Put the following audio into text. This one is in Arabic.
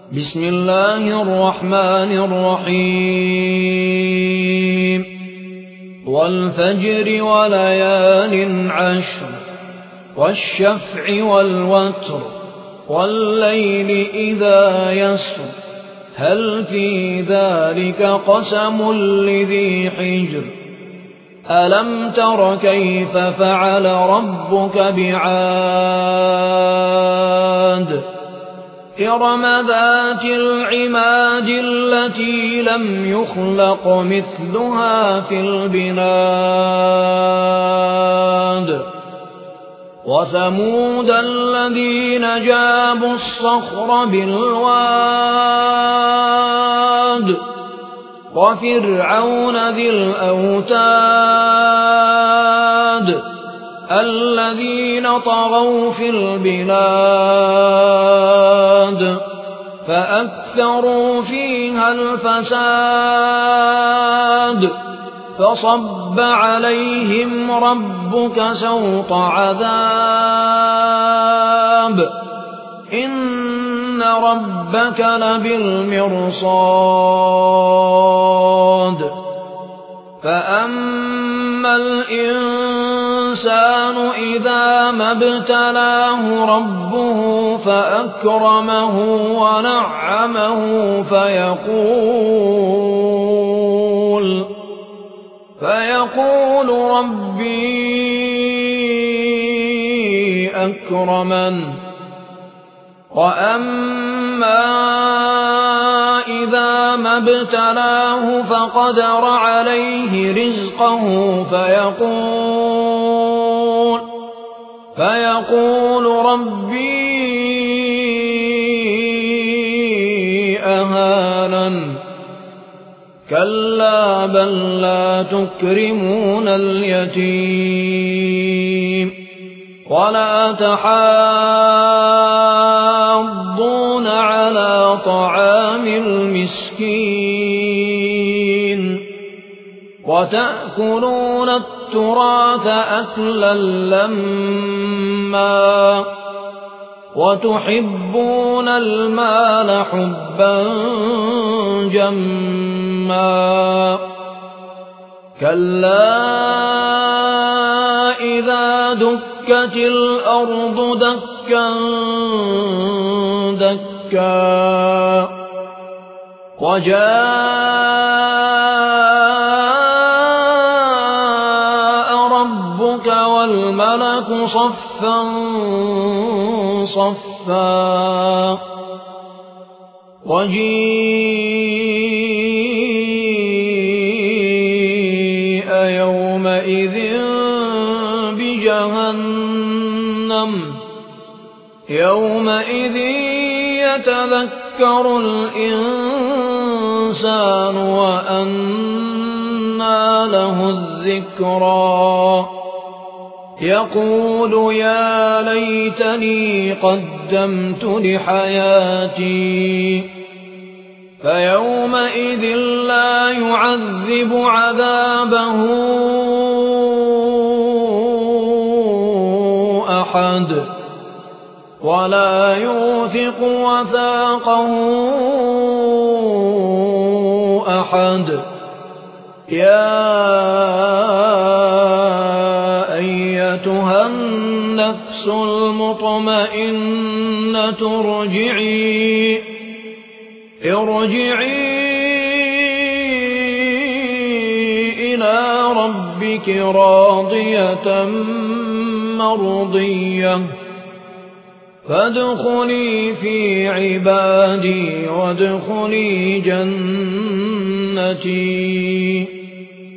بسم الله الرحمن الرحيم والفجر وليال عشر والشفع والوتر والليل إذا يسر هل في ذلك قسم لذي حجر ألم تر كيف فعل ربك بعاد إرم ذات العماد التي لم يخلق مثلها في البلاد وثمود الذين جابوا الصخر بالواد وفرعون ذي الأوتاد الذين طغوا في البلاد فأكثروا فيها الفساد فصب عليهم ربك سوط عذاب إن ربك لبالمرصاد فأما الإنسان إذا ما ابتلاه ربه فأكرمه ونعمه فيقول ربي أكرمن وأما إذا ما ابتلاه فقدر عليه رزقه فيقول ربي أهانن كلا بل لا تكرمون اليتيم ولا تحاضون على طعام المسكين وتأكلون التراث أكلا لما وتحبون المال حبا جما كلا إذا دكت الأرض دكا دكا وجاء ربك والملك صفا صفا وجيء يومئذ بجهنم يومئذ يتذكر الإنسان وأنى له الذكرى يقول يا ليتني قدمت لحياتي فيومئذ لا يعذب عذابه أحد ولا يوثق وثاقه أحد يا أيتها النفس المطمئنة ارجعي إلى ربك راضية مرضية فادخلي في عبادي وادخلي جنتي